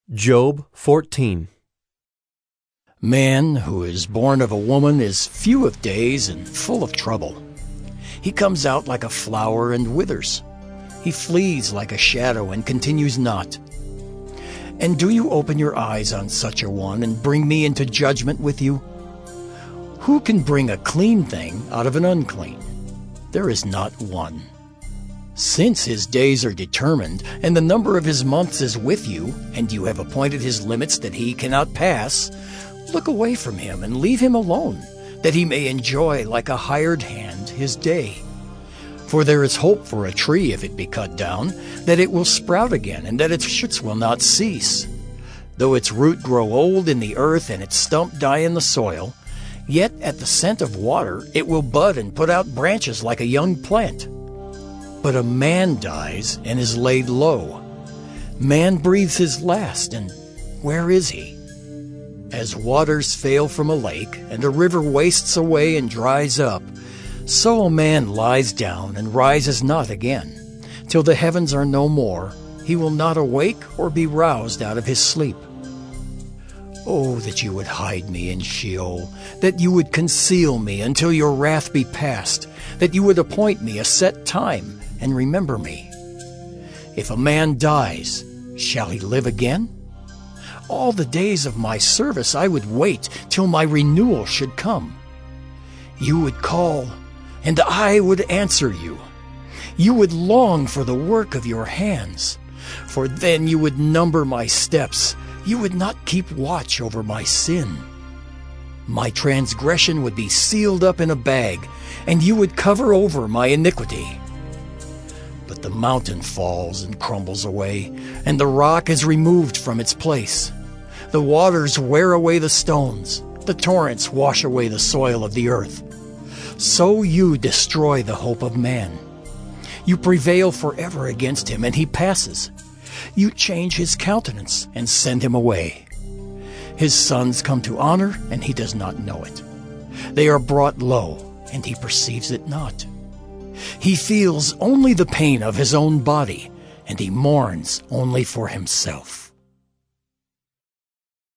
Job 14. Man who is born of a woman is few of days and full of trouble. He comes out like a flower and withers. He flees like a shadow and continues not. And do you open your eyes on such a one and bring me into judgment with you? Who can bring a clean thing out of an unclean? There is not one. Since his days are determined, and the number of his months is with you, and you have appointed his limits that he cannot pass, look away from him and leave him alone, that he may enjoy like a hired hand his day. For there is hope for a tree if it be cut down, that it will sprout again, and that its shoots will not cease. Though its root grow old in the earth and its stump die in the soil, yet at the scent of water it will bud and put out branches like a young plant. But a man dies and is laid low. Man breathes his last, and where is he? As waters fail from a lake, and a river wastes away and dries up, so a man lies down and rises not again. Till the heavens are no more, he will not awake or be roused out of his sleep. Oh, that you would hide me in Sheol, that you would conceal me until your wrath be past, that you would appoint me a set time, and remember me. If a man dies, shall he live again? All the days of my service I would wait till my renewal should come. You would call, and I would answer you. You would long for the work of your hands, for then you would number my steps. You would not keep watch over my sin. My transgression would be sealed up in a bag, and you would cover over my iniquity. But the mountain falls and crumbles away, and the rock is removed from its place. The waters wear away the stones, the torrents wash away the soil of the earth. So you destroy the hope of man. You prevail forever against him, and he passes. You change his countenance and send him away. His sons come to honor, and he does not know it. They are brought low, and he perceives it not. He feels only the pain of his own body, and he mourns only for himself.